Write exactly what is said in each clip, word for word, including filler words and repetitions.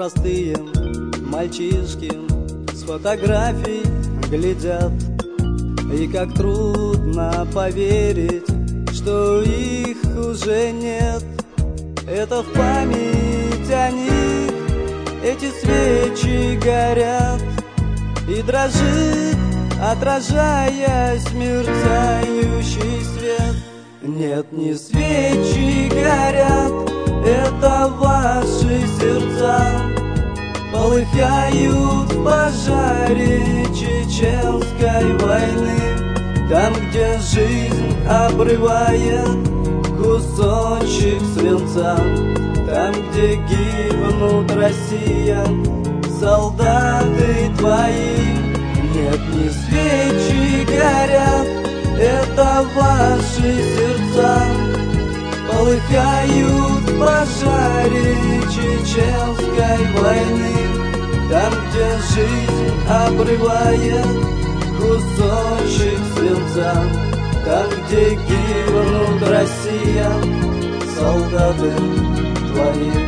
простые мальчишки с фотографий глядят, и как трудно поверить, что их уже нет. Это в память о них эти свечи горят, и дрожит, отражаясь, мерцающий свет. Нет, не свечи горят, это ваши сердца полыхают в пожаре чеченской войны. Там, где жизнь обрывает кусочек свинца, там, где гибнут Россия, солдаты твои. Нет, не свечи горят, это ваши сердца полыхают в пожаре чеченской войны. Там, где жизнь обрывает кусочек свинца, там, где гибнут Россия, солдаты твои.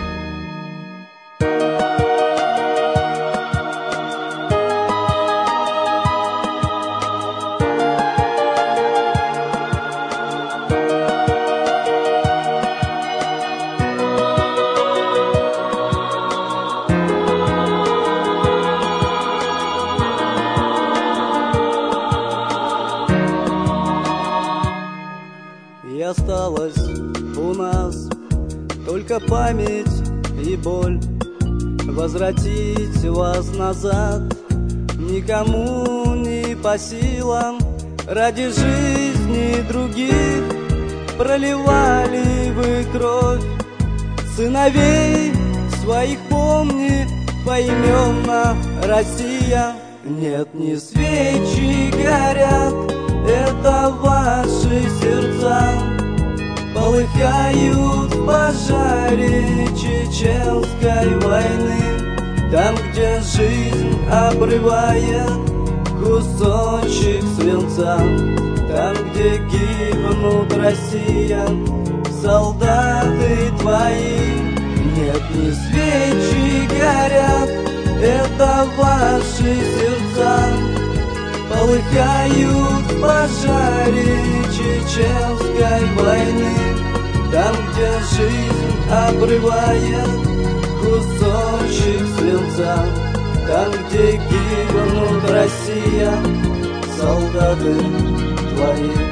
И осталось у нас только память и боль. Возвратить вас назад никому не по силам. Ради жизни других проливали вы кровь. Сыновей своих помни поименно, Россия. Нет, не свечи горят, это ваши сердца полыхают в пожаре чеченской войны. Там, где жизнь обрывает кусочек свинца, там, где гибнут Россия, солдаты твои. Нет, не свечи горят, это ваши сердца полыхают в пожаре чеченской войны. Там, где жизнь обрывает кусочек свинца, там, где гибнут Россия, солдаты твои.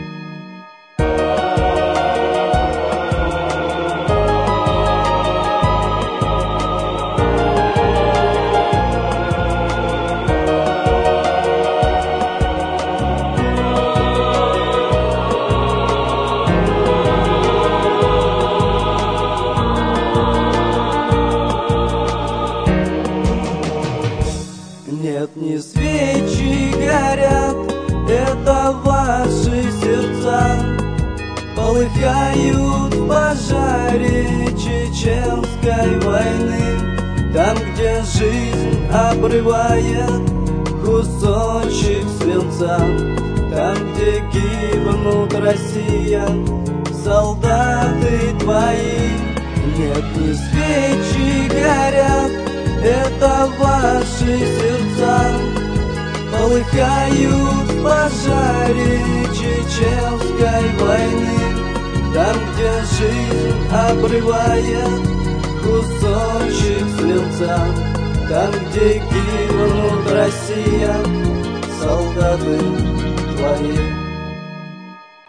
Нет, не свечи горят, это ваши сердца полыхают в пожаре чеченской войны. Там, где жизнь обрывает кусочек свинца, там, где гибнут Россия, солдаты твои. Нет, не свечи горят, это ваши сердца полыхают в пожаре чеченской войны. Там, где жизнь обрывает кусочек свинца, там, где гибнут Россия, солдаты твои.